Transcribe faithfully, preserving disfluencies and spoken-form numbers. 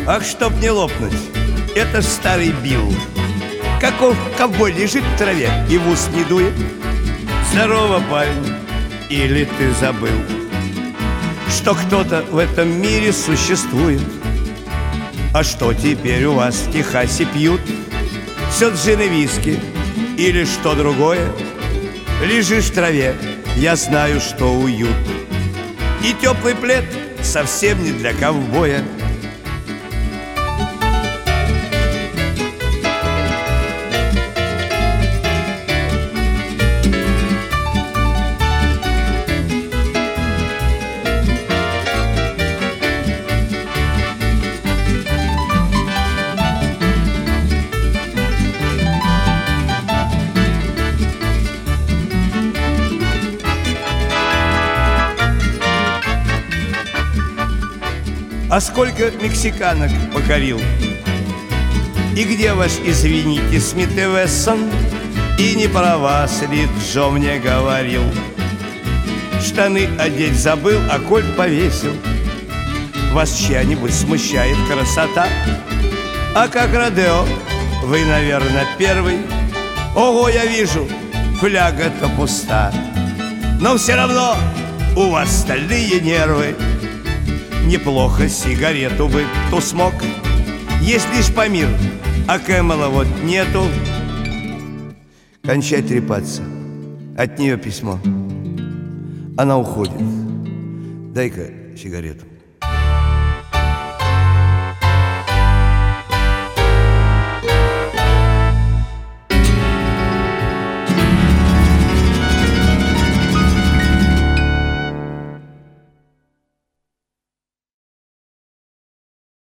Ах, чтоб не лопнуть, это ж старый Билл. Каков ковбой лежит в траве и в ус не дует. Здорово, парень, или ты забыл, что кто-то в этом мире существует? А что теперь у вас в Техасе пьют? Все джин и виски или что другое? Лежишь в траве, я знаю, что уют. И теплый плед совсем не для ковбоя. А сколько мексиканок покорил? И где ваш, извините, Смит и Вессон? И не про вас ли Джо мне говорил? Штаны одеть забыл, а кольт повесил. Вас чья-нибудь смущает красота? А как Родео? Вы, наверное, первый. Ого, я вижу, фляга-то пуста. Но все равно у вас стальные нервы. Неплохо сигарету бы кто смог. Есть лишь Памир, а Кэмела вот нету. Кончай трепаться. От нее письмо. Она уходит. Дай-ка сигарету.